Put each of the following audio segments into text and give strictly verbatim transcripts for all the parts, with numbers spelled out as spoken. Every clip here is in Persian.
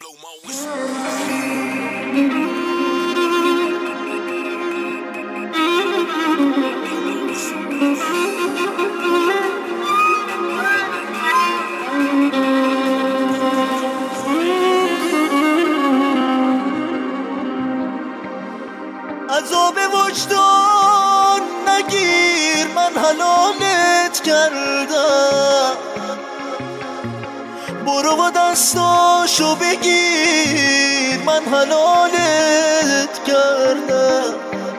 عذاب وجدان نگیر، من حلالت کردم. برو و دستاشو بگیر، من حلالت کردم.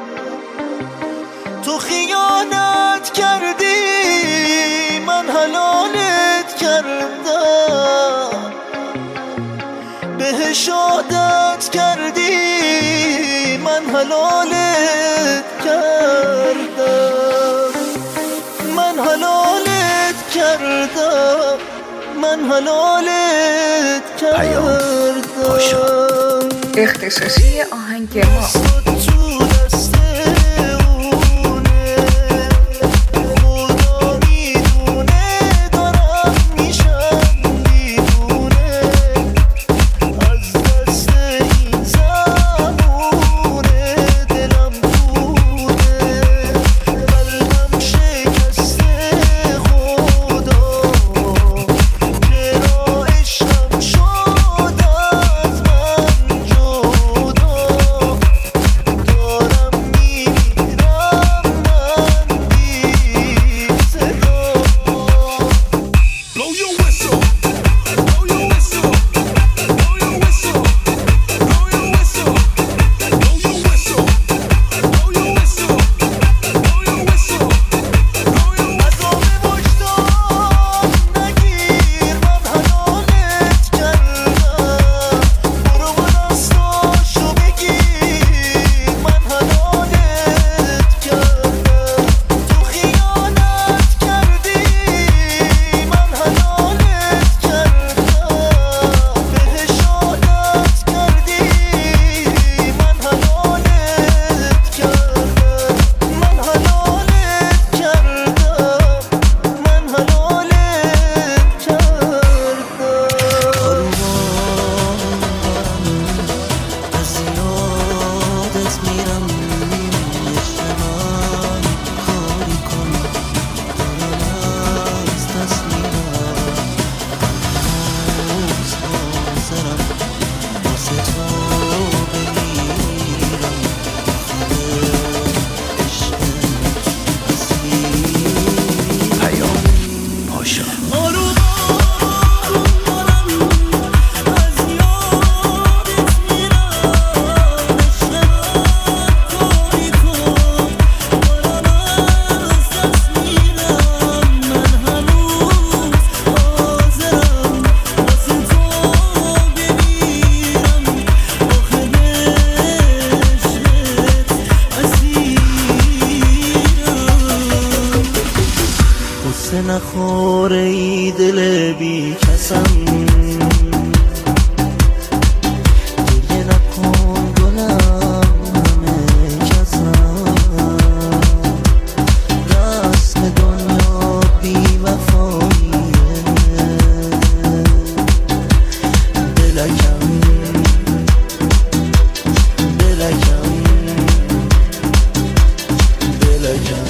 تو خیانت کردی، من حلالت کردم. بهش عادت کردی، من حلالت کردم. من حلالت کردم. من حلالت کردم. اختصاصی آهنگ ما نخوره ای دل بی کسم. گریه نکن گلم همه کسم. رسم دنیا بی وفاییه. دلکم دلکم دلکم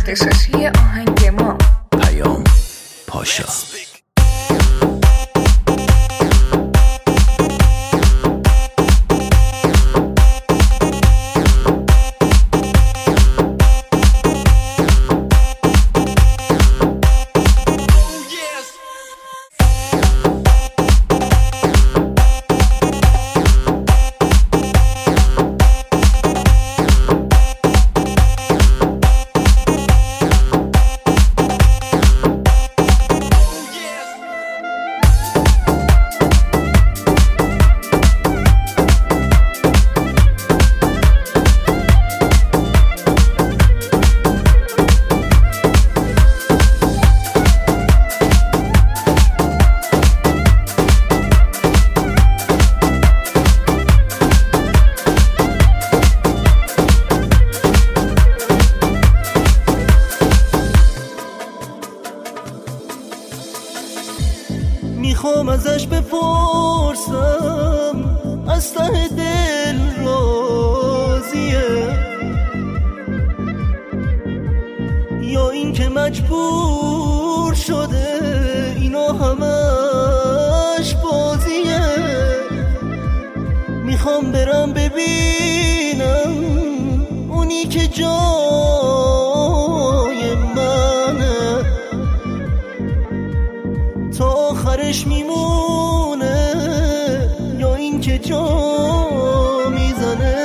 اختصاصی آهنگ ما. پیام پاشا. میخوام ازش بپرسم از ته دل راضیه یا این که مجبور شده اینا همش بازیه. میخوام برم ببینم اونی که جای منه تا آخرش میمونه یا این که جا میزنه.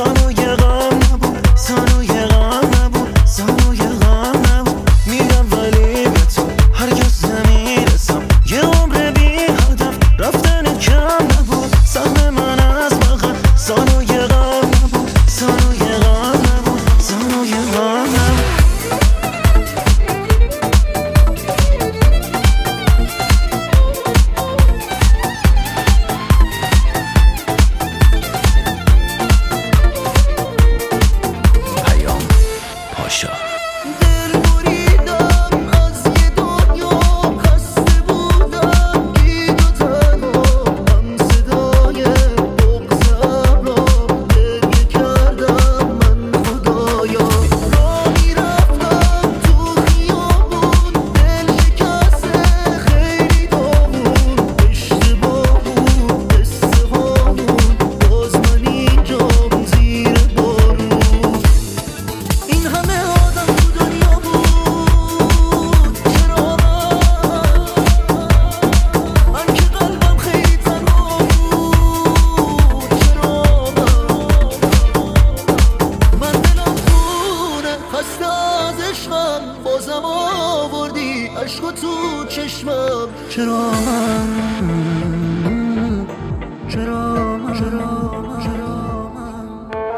سانوی غم نبود، سانوی غم نبود، سانوی غم نبود. میگم ولی به تو هرگز نمیرسم، یه عمر بی هدف رفتن کم نبود. سهم من از بغل سانوی غم نبود، سانوی غم نبود، سانوی غم نبود. پاشا دل بریدم از یه دنیا، خسته بودم گید و تنها. هم صدای بغض ابرا گریه کردم من خدایا. را میرفتم تو خیابون، دل شکسته خیلی داغون. اشتباه بود قصه هامون، باز من اینجام زیر بارون. این همه آدم تو دنیا بود، چرا من من که قلبم خیلی تنها بود. چرا من من دلم خونه خسته از عشقم، بازم آوردی عشق تو چشمم. چرا من چرا من چرا من چرا من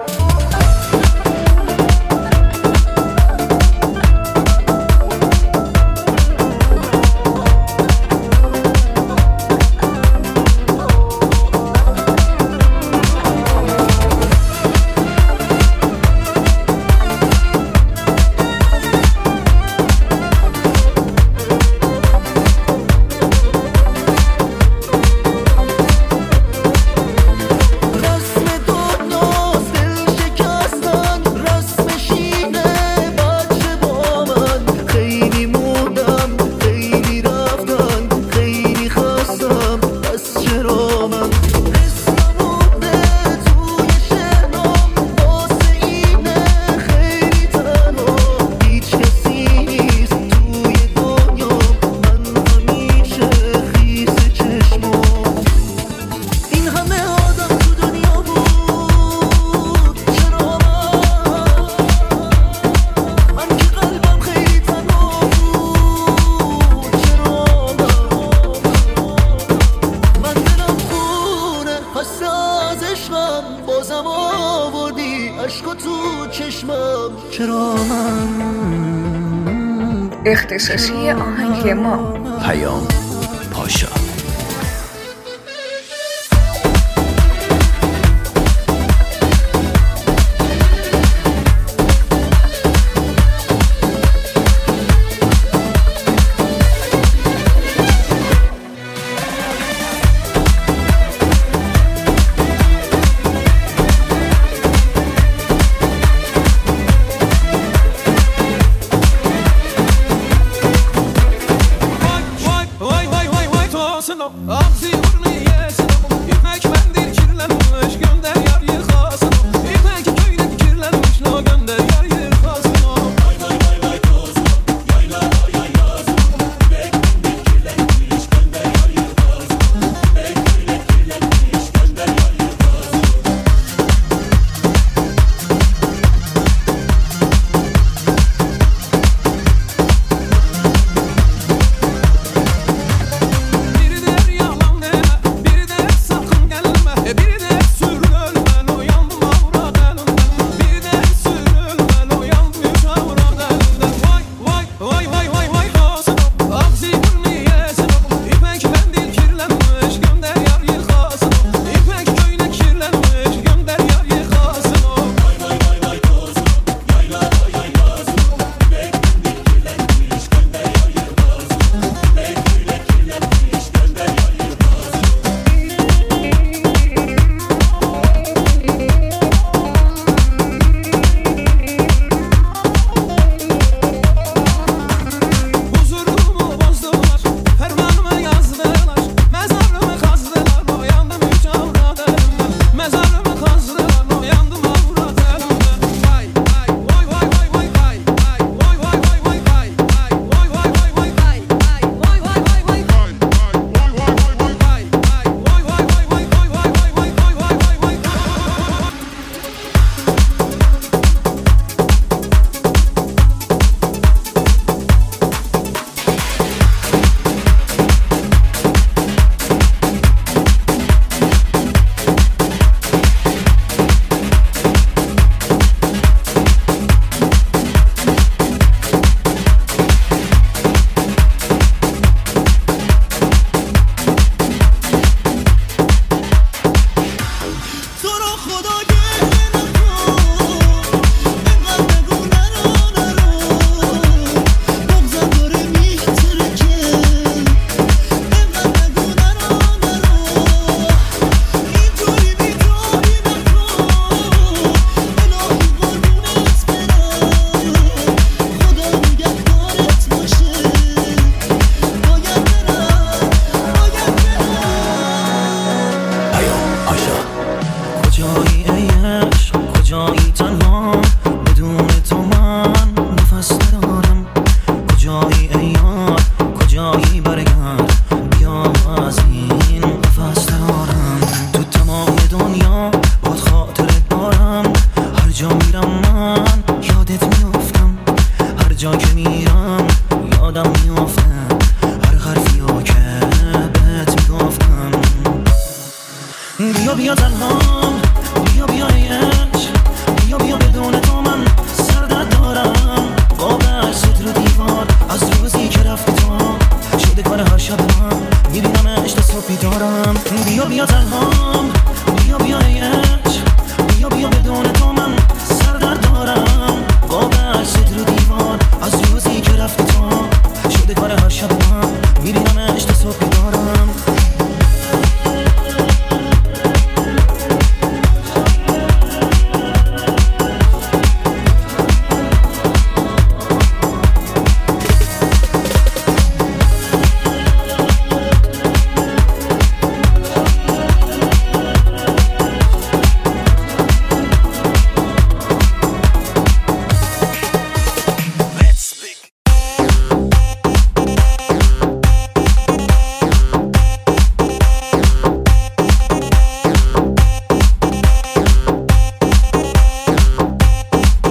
بازم آوردی عشق تو چشمم. چرا من اختصاصی آهنگ ما. پیام پاشا. وای وای وای وای وای تو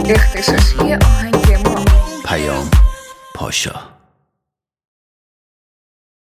اختصاصی آهنگ ما. پیام پاشا.